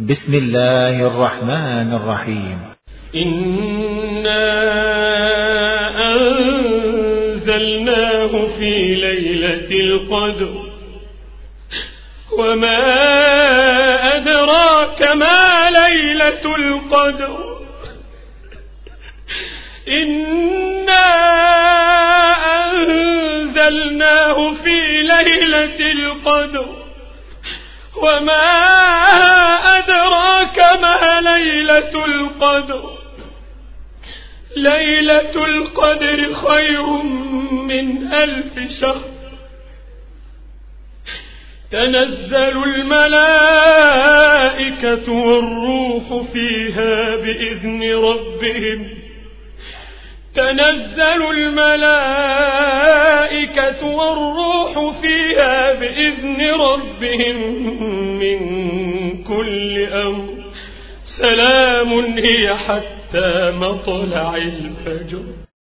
بسم الله الرحمن الرحيم. إنا أنزلناه في ليلة القدر وما أدراك ما ليلة القدر إنا أنزلناه في ليلة القدر وما أدراك ما ليلة القدر ليلة القدر خير من 1000 شهر تنزل الملائكة والروح فيها بإذن ربهم تنزل الملائكة والروح فيها بإذن ربهم من كل أمر سلام هي حتى مطلع الفجر.